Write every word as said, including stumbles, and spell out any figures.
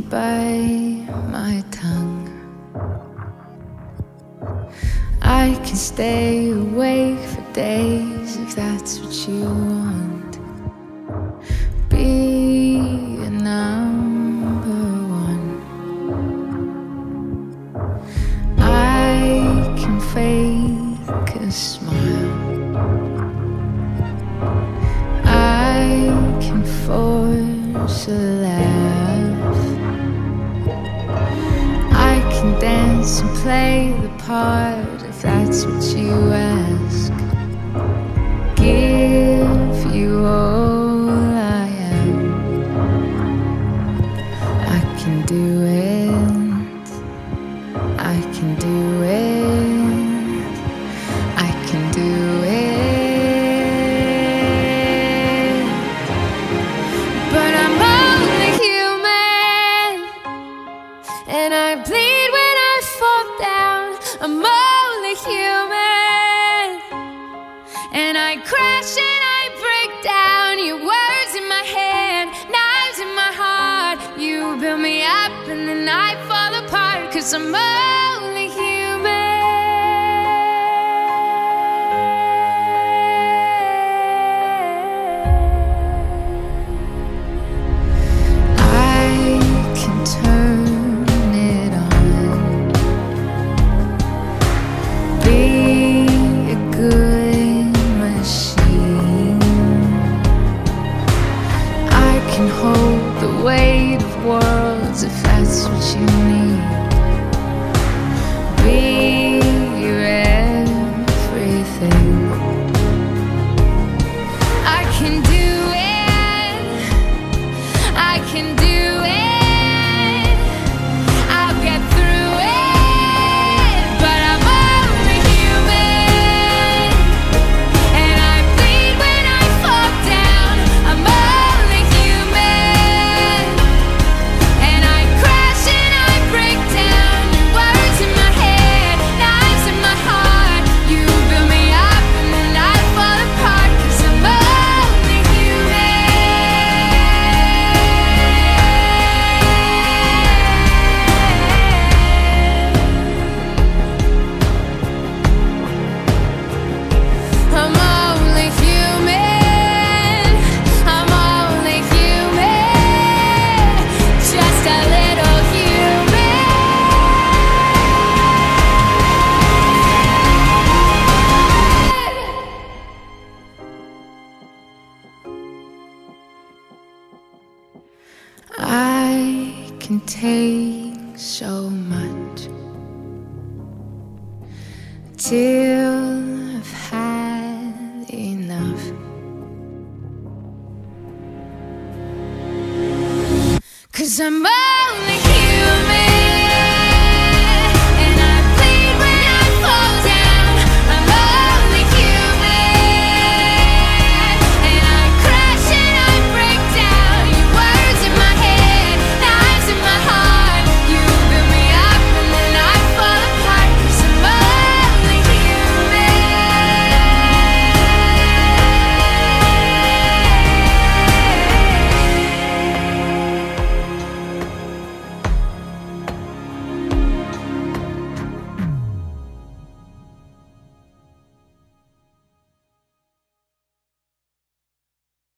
by my tongue. I can stay awake for days if that's what you want. Be a number one. I can fake a smile. I can force a laugh. I can dance and play the part if that's what you ask. Give you all I am. I can do it. I can do it. I can do it. But I'm only human, and I bleed when I fall down. I'm only human, and I crash and I break down. Your words in my head, knives in my heart. You build me up and then I fall apart, 'cause I'm only human. I can turn it on. Be a good machine. I can hold the weight of worlds if that's what you need. Be your everything. I can do it. I can do it. I'll get through it. But I'm only human, and I bleed when I fall down. I'm only human, and I crash and I break down. Your words in my head, knives in my heart. You build me up and then I fall apart, 'cause I'm only human. I'm only human. I'm only human. Just a little human. I can take so much till I've had enough. 'Cause I'm only